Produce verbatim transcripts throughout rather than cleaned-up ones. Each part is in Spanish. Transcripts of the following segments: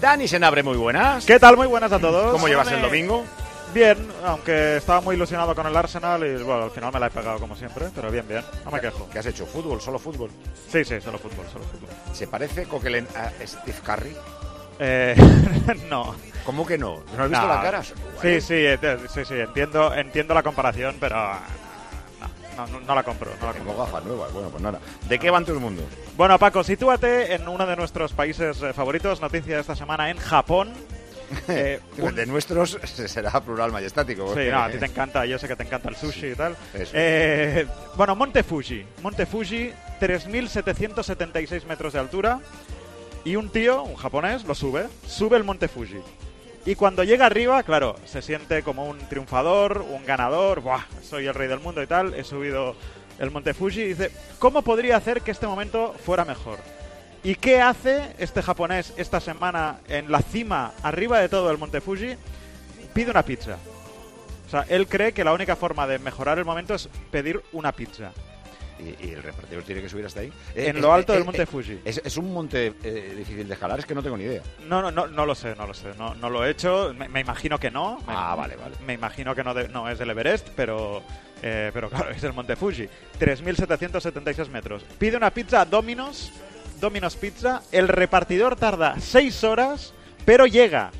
Dani Senabre, muy buenas. ¿Qué tal? Muy buenas a todos. ¿Cómo llevas el domingo? Bien, aunque estaba muy ilusionado con el Arsenal y bueno, al final me la he pegado como siempre, pero bien, bien, no me quejo. ¿Qué has hecho? ¿Fútbol? ¿Solo fútbol? Sí, sí, solo fútbol, solo fútbol. ¿Se parece Coquelin a Steve Curry? Eh, no. ¿Cómo que no? ¿No has visto No. la cara? Sí, sí, ent- sí, sí, entiendo, entiendo la comparación, pero no, no, no, no la compro. No la Tengo compro. gafas nuevas. Bueno, pues nada. ¿De qué van tus mundos? Bueno, Paco, sitúate en uno de nuestros países eh, favoritos. Noticia de esta semana en Japón. Eh, un- De nuestros será plural majestático. Sí, porque- no, a ti te encanta, yo sé que te encanta el sushi y tal. Eso. Eh, bueno, Monte Fuji. Monte Fuji, tres mil setecientos setenta y seis metros de altura. Y un tío, un japonés, lo sube. Sube el Monte Fuji. Y cuando llega arriba, claro, se siente como un triunfador, un ganador. Buah, soy el rey del mundo y tal. He subido el Monte Fuji. Y dice, ¿cómo podría hacer que este momento fuera mejor? ¿Y qué hace este japonés esta semana en la cima, arriba de todo el Monte Fuji? Pide una pizza. O sea, él cree que la única forma de mejorar el momento es pedir una pizza. ¿Y, y el repartidor tiene que subir hasta ahí? En Eh, lo eh, alto eh, del Monte eh, Fuji. Es, es un monte eh, difícil de escalar, es que no tengo ni idea. No, no, no, no lo sé, no lo sé. No, no lo he hecho. Me, me imagino que no. Me- Ah, vale, vale. Me imagino que no, de- no es el Everest, pero, eh, pero claro, es el Monte Fuji. tres mil setecientos setenta y seis metros. Pide una pizza a Domino's, Domino's Pizza. El repartidor tarda seis horas, pero llega.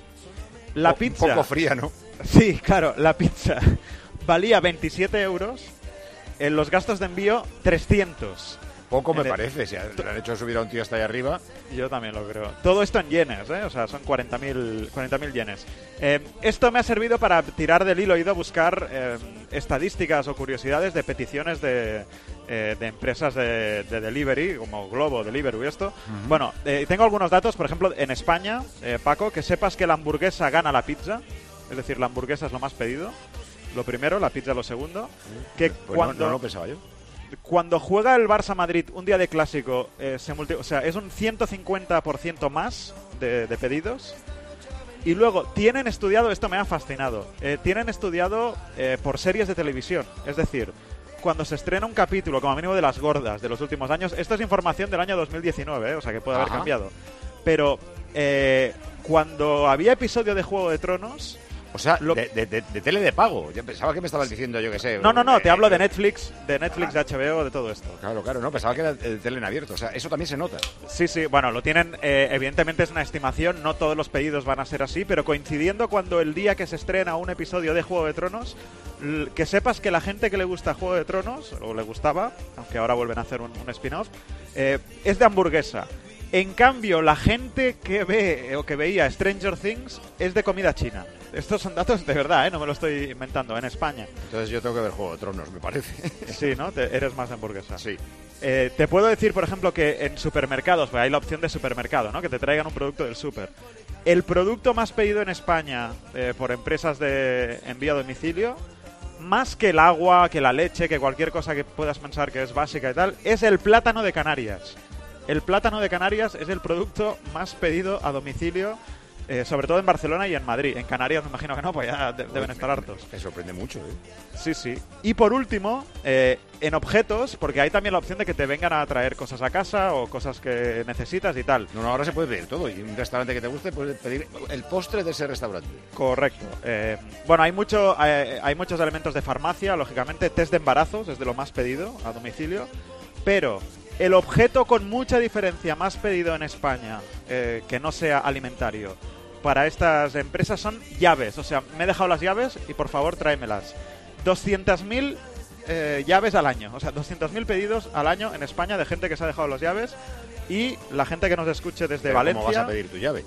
La Un pizza... poco fría, ¿no? Sí, claro, la pizza valía veintisiete euros. En los gastos de envío, trescientos. Poco me En el- parece. Si le han hecho subir a un tío hasta ahí arriba. Yo también lo creo. Todo esto en yenes, ¿eh? O sea, son cuarenta mil yenes. Eh, esto me ha servido para tirar del hilo. He ido a buscar eh, estadísticas o curiosidades de peticiones de, eh, de empresas de, de delivery, como Globo, Deliveroo y esto. Bueno, eh, tengo algunos datos. Por ejemplo, en España, eh, Paco, que sepas que la hamburguesa gana la pizza. Es decir, la hamburguesa es lo más pedido. Lo primero, la pizza lo segundo. Que Pues no- cuando... no, lo pensaba yo. Cuando juega el Barça Madrid un día de clásico, eh, se multi- o sea, es un ciento cincuenta por ciento más de, de pedidos. Y luego tienen estudiado, esto me ha fascinado, eh, tienen estudiado eh, por series de televisión. Es decir, cuando se estrena un capítulo, como mínimo de las gordas de los últimos años, esto es información del año dos mil diecinueve, eh, o sea que puede haber Ajá. cambiado. Pero eh, cuando había episodio de Juego de Tronos... O sea, Lo- de, de- de- de tele de pago. Yo pensaba que me estabas diciendo, yo que sé. No, no, no, te eh, hablo de eh, Netflix, de Netflix, de H B O, de todo esto. Claro, claro, no, pensaba que era el tele en abierto. O sea, eso también se nota. Sí, sí, bueno, lo tienen, eh, evidentemente es una estimación, no todos los pedidos van a ser así, pero coincidiendo cuando el día que se estrena un episodio de Juego de Tronos, l- que sepas que la gente que le gusta Juego de Tronos, o le gustaba, aunque ahora vuelven a hacer un, un spin-off, eh, es de hamburguesa. En cambio, la gente que ve o que veía Stranger Things es de comida china. Estos son datos de verdad, ¿eh? No me lo estoy inventando, en España. Entonces yo tengo que ver Juego de Tronos, me parece. Sí, ¿no? Te- eres más de hamburguesa. Sí. Eh, te puedo decir, por ejemplo, que en supermercados, pues hay la opción de supermercado, ¿no? Que te traigan un producto del super. El producto más pedido en España eh, por empresas de envío a domicilio, más que el agua, que la leche, que cualquier cosa que puedas pensar que es básica y tal, es el plátano de Canarias. El plátano de Canarias es el producto más pedido a domicilio, eh, sobre todo en Barcelona y en Madrid. En Canarias me imagino que no, pues ya de- deben estar hartos. Me sorprende mucho, ¿eh? Sí, sí. Y por último, eh, en objetos, porque hay también la opción de que te vengan a traer cosas a casa o cosas que necesitas y tal. No, no, ahora se puede pedir todo. Y un restaurante que te guste, puedes pedir el postre de ese restaurante. Correcto. Eh, bueno, hay mucho, eh, hay muchos elementos de farmacia, lógicamente. Test de embarazos es de lo más pedido a domicilio. Pero el objeto con mucha diferencia más pedido en España, eh, que no sea alimentario, para estas empresas son llaves. O sea, me he dejado las llaves y por favor tráemelas. doscientas mil eh, llaves al año. O sea, doscientos mil pedidos al año en España de gente que se ha dejado las llaves. Y la gente que nos escuche desde Pero Valencia... ¿cómo vas a pedir tu llave?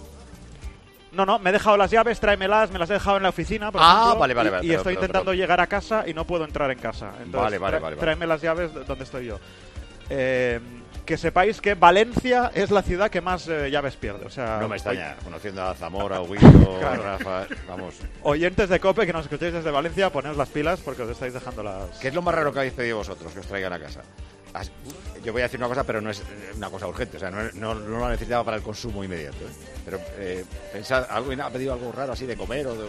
No, no, me he dejado las llaves, tráemelas, me las he dejado en la oficina, por Ah, ejemplo, vale, vale, y- vale, y, pero- estoy pero- intentando pero- llegar a casa y no puedo entrar en casa. Entonces, Vale, vale, tra- vale, vale. Tráeme las llaves de donde estoy yo. Eh, que sepáis que Valencia es la ciudad que más eh, llaves pierde. O sea, No me extraña, oy- conociendo a Zamora, Huito, Claro. Rafa, vamos. oyentes de COPE que nos escuchéis desde Valencia, poneos las pilas porque os estáis dejando las... ¿Qué es lo más raro que habéis pedido vosotros que os traigan a casa? As- Yo voy a decir una cosa, pero no es eh, una cosa urgente, o sea, no, es- no, no lo necesitaba para el consumo inmediato. ¿eh? Pero eh, pensad, ¿alguien ha pedido algo raro así de comer o de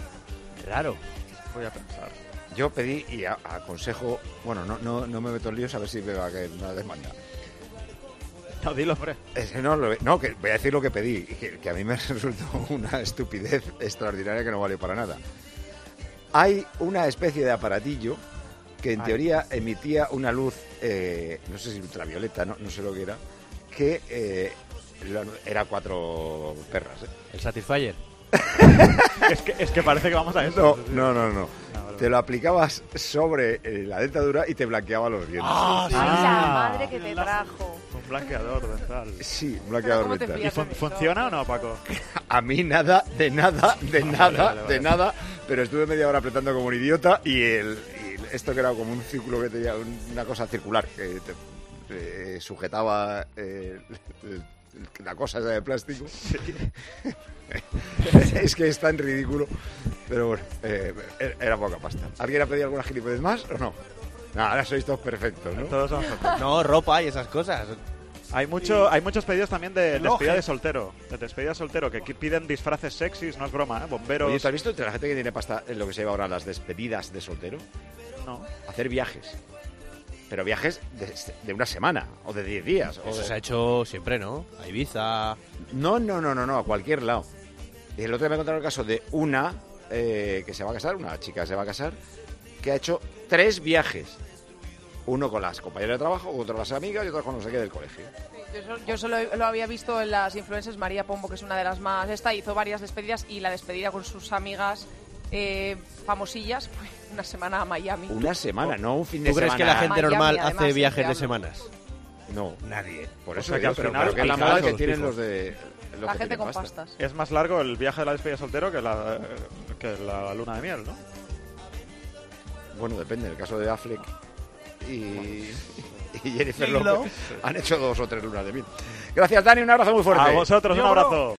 raro? Voy a pensar. Yo pedí y a- aconsejo, bueno, no, no, no me meto en líos a ver si me va a caer una demanda. No, dilo, hombre. Es que no, lo- no, que voy a decir lo que pedí, que, que a mí me resultó una estupidez extraordinaria que no valió para nada. Hay una especie de aparatillo que en Ay. teoría emitía una luz, eh, no sé si ultravioleta, no, no sé lo que era, que eh, la- era cuatro perras. ¿eh? El Satisfyer. Es que, es que parece que vamos a eso. No, Sí, sí. no, no, no. Ah, vale, Te lo aplicabas sobre eh, la dentadura y te blanqueaba los dientes. Ay, Ah. la madre que te La- trajo. Un blanqueador dental. Sí, un Pero blanqueador ¿cómo te dental. ¿Y fías? fun- funciona o no, Paco? A mí nada, de nada, de Vale, nada, vale, vale. de nada, pero estuve media hora apretando como un idiota y, el, y esto que era como un círculo que tenía una cosa circular que te, eh, sujetaba eh, el- el- la cosa esa de plástico. Es que es tan ridículo, pero bueno, eh, era poca pasta. ¿Alguien ha pedido alguna gilipollez más o no? No, ahora sois todos perfectos, ¿no? Todos son fotos. No, ropa y esas cosas. Hay, mucho, hay muchos pedidos también de Relojes. despedida de soltero. De despedida de soltero, que aquí piden disfraces sexys, no es broma, ¿eh? Bomberos. Oye, ¿tú has visto entre la gente que tiene pasta en lo que se lleva ahora las despedidas de soltero? No. Hacer viajes. Pero viajes de, de una semana o de diez días. O Eso de- se ha hecho siempre, ¿no? A Ibiza. No, no, no, no, no, a cualquier lado. Y el otro día me contaron el caso de una eh, que se va a casar, una chica que se va a casar, que ha hecho tres viajes. Uno con las compañeras de trabajo, otro con las amigas y otro con no sé qué del colegio. Yo, so- yo solo lo había visto en las influencers. María Pombo, que es una de las más... Esta hizo varias despedidas y la despedida con sus amigas eh, famosillas fue una semana a Miami. Una semana, no un fin de ¿Tú crees semana. que la gente Miami, normal además, hace siempre viajes de hablo. semanas? No, nadie. Por O eso sea que digo, al pero, final, pero que es la al final, moda que los tienen fijos. los de... los La que gente tienen con pasta. pastas. Es más largo el viaje de la despedida de soltero que la, que la luna de miel, ¿no? Bueno, depende. En el caso de Affleck y, y Jennifer J-Lo. López han hecho dos o tres lunas de miel. Gracias, Dani. Un abrazo muy fuerte. A vosotros, un Yo, bro. abrazo.